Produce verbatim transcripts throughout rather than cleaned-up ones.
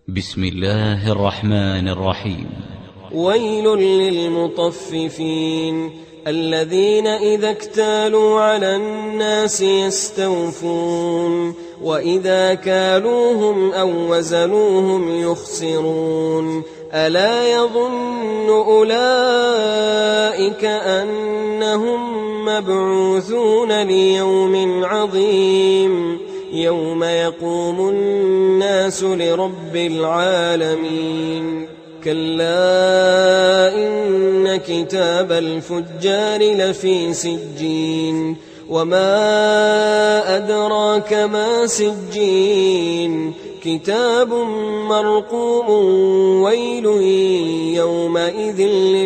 بسم الله الرحمن الرحيم. ويل للمطففين الذين إذا اكتالوا على الناس يستوفون وإذا كالوهم أو وزنوهم يخسرون ألا يظن أولئك أنهم مبعوثون ليوم عظيم يوم يقوم الناس لرب العالمين كلا إن كتاب الفجار لفي سجين وما أدراك ما سجين كتاب مرقوم ويل يومئذ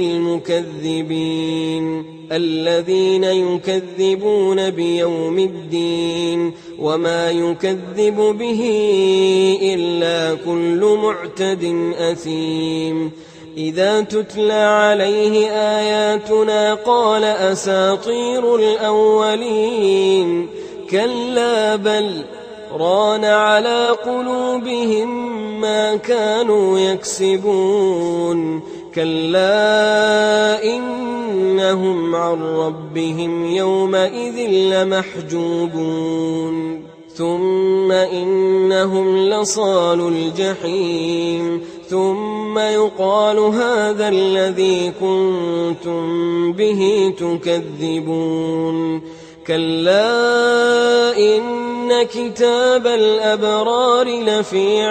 للمكذبين الذين يكذبون بيوم الدين وما يكذب به إلا كل معتد أثيم إذا تتلى عليه آياتنا قال أساطير الأولين كلا بل ران على قلوبهم ما كانوا يكسبون كلا إنهم عن ربهم يومئذ لمحجوبون ثم إنهم لصالو الجحيم ثم يقال هذا الذي كنتم به تكذبون كلا إن كتاب الأبرار لفي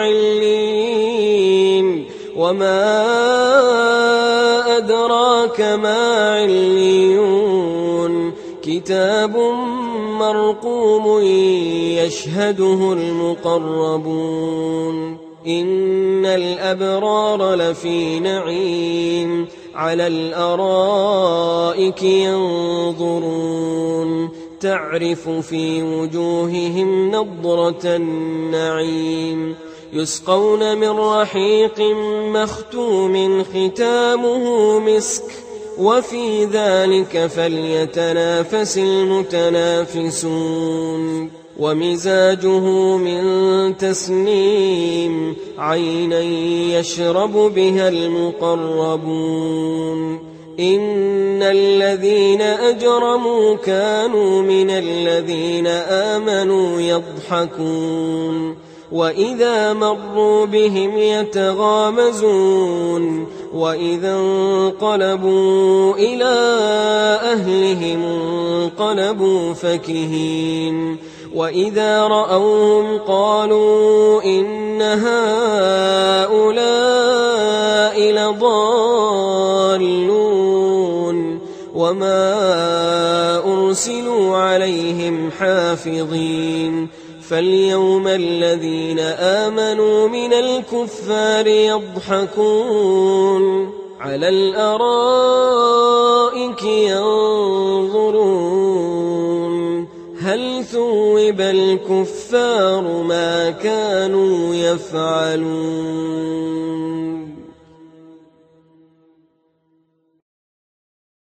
عليين وما أدراك ما عليون كتاب مرقوم يشهده المقربون إن الأبرار لفي نعيم على الأرائك ينظرون تعرف في وجوههم نضرة النعيم يسقون من رحيق مختوم ختامه مسك وفي ذلك فليتنافس المتنافسون ومزاجه من تسنيم عينا يشرب بها المقربون إن الذين أجرموا كانوا من الذين آمنوا يضحكون وإذا مروا بهم يتغامزون وإذا انقلبوا إلى أهلهم انقلبوا فكهين وإذا رأوهم قالوا إن هؤلاء لضالون وما أرسلوا عليهم حافظين فاليوم الذين آمنوا من الكفار يضحكون على الأرائك ينظرون هل ثوب الكفار ما كانوا يفعلون.